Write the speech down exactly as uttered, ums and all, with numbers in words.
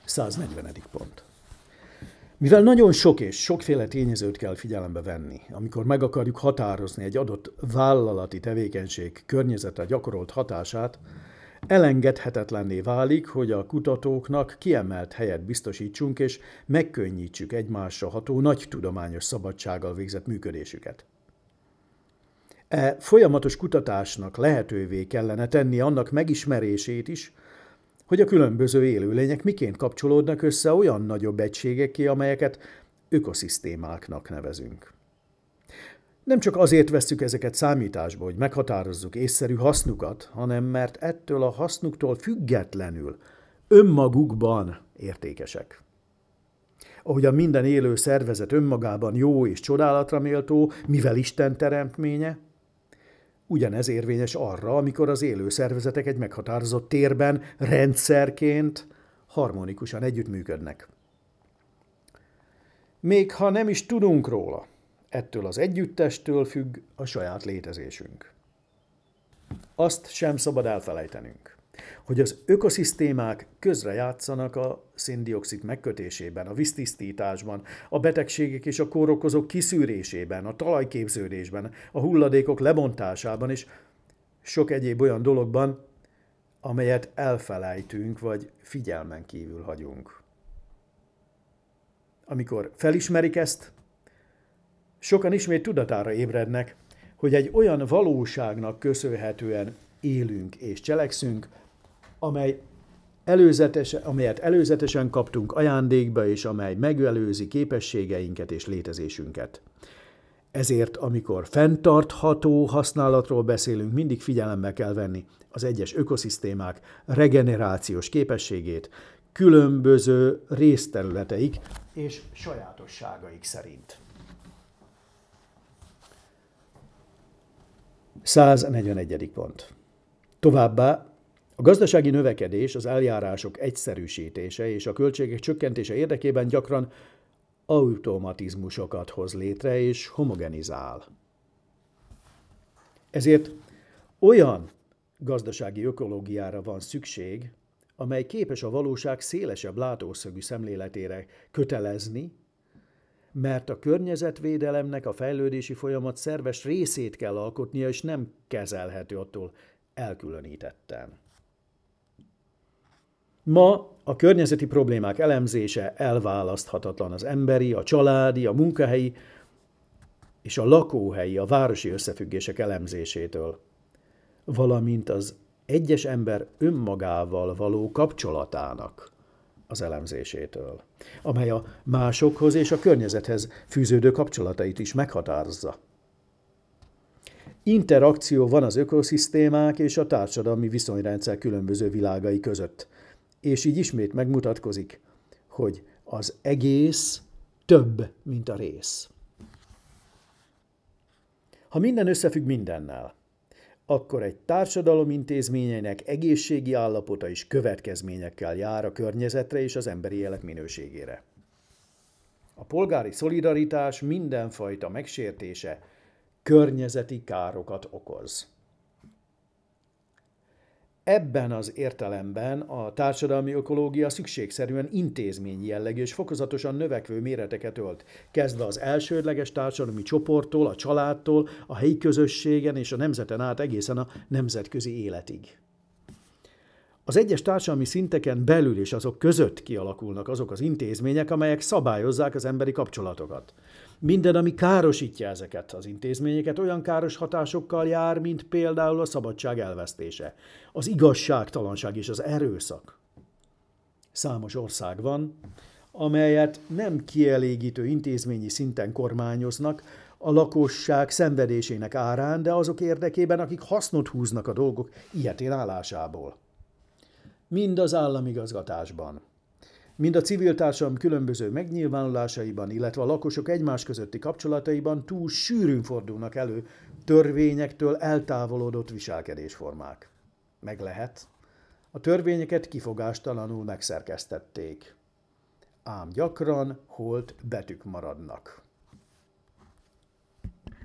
száznegyvenedik pont. Mivel nagyon sok és sokféle tényezőt kell figyelembe venni, amikor meg akarjuk határozni egy adott vállalati tevékenység környezetre gyakorolt hatását, elengedhetetlenné válik, hogy a kutatóknak kiemelt helyet biztosítsunk és megkönnyítsük egymásra ható nagy tudományos szabadsággal végzett működésüket. E folyamatos kutatásnak lehetővé kellene tenni annak megismerését is, hogy a különböző élőlények miként kapcsolódnak össze olyan nagyobb egységekké, amelyeket ökoszisztémáknak nevezünk. Nem csak azért vesszük ezeket számításba, hogy meghatározzuk észszerű hasznukat, hanem mert ettől a hasznuktól függetlenül önmagukban értékesek. Ahogyan minden élő szervezet önmagában jó és csodálatra méltó, mivel Isten teremtménye, ugyanez érvényes arra, amikor az élő szervezetek egy meghatározott térben, rendszerként harmonikusan együttműködnek. Még ha nem is tudunk róla, ettől az együttestől függ a saját létezésünk. Azt sem szabad elfelejtenünk, hogy az ökoszisztémák közrejátszanak a szén-dioxid megkötésében, a víztisztításban, a betegségek és a kórokozók kiszűrésében, a talajképződésben, a hulladékok lebontásában és sok egyéb olyan dologban, amelyet elfelejtünk vagy figyelmen kívül hagyunk. Amikor felismerik ezt, sokan ismét tudatára ébrednek, hogy egy olyan valóságnak köszönhetően élünk és cselekszünk, amely előzetes, amelyet előzetesen kaptunk ajándékba, és amely megelőzi képességeinket és létezésünket. Ezért, amikor fenntartható használatról beszélünk, mindig figyelembe kell venni az egyes ökoszisztémák regenerációs képességét, különböző részterületeik és sajátosságaik szerint. száznegyvenegyedik pont. Továbbá a gazdasági növekedés, az eljárások egyszerűsítése és a költségek csökkentése érdekében gyakran automatizmusokat hoz létre és homogenizál. Ezért olyan gazdasági ökológiára van szükség, amely képes a valóság szélesebb látószögű szemléletére kötelezni, mert a környezetvédelemnek a fejlődési folyamat szerves részét kell alkotnia, és nem kezelhető attól elkülönítetten. Ma a környezeti problémák elemzése elválaszthatatlan az emberi, a családi, a munkahelyi és a lakóhelyi, a városi összefüggések elemzésétől, valamint az egyes ember önmagával való kapcsolatának az elemzésétől, amely a másokhoz és a környezethez fűződő kapcsolatait is meghatározza. Interakció van az ökoszisztémák és a társadalmi viszonyrendszer különböző világai között, és így ismét megmutatkozik, hogy az egész több, mint a rész. Ha minden összefügg mindennel, akkor egy társadalom intézményeinek egészségi állapota is következményekkel jár a környezetre és az emberi élet minőségére. A polgári szolidaritás mindenfajta megsértése környezeti károkat okoz. Ebben az értelemben a társadalmi ökológia szükségszerűen intézményi jellegű és fokozatosan növekvő méreteket ölt, kezdve az elsődleges társadalmi csoporttól, a családtól, a helyi közösségen és a nemzeten át egészen a nemzetközi életig. Az egyes társadalmi szinteken belül és azok között kialakulnak azok az intézmények, amelyek szabályozzák az emberi kapcsolatokat. Minden, ami károsítja ezeket az intézményeket, olyan káros hatásokkal jár, mint például a szabadság elvesztése, az igazságtalanság és az erőszak. Számos ország van, amelyet nem kielégítő intézményi szinten kormányoznak a lakosság szenvedésének árán, de azok érdekében, akik hasznot húznak a dolgok ilyetén állásából. Mind az államigazgatásban, mind a civil társadalom különböző megnyilvánulásaiban, illetve a lakosok egymás közötti kapcsolataiban túl sűrűn fordulnak elő törvényektől eltávolodott viselkedésformák. Meg lehet, a törvényeket kifogástalanul megszerkesztették, ám gyakran holt betűk maradnak.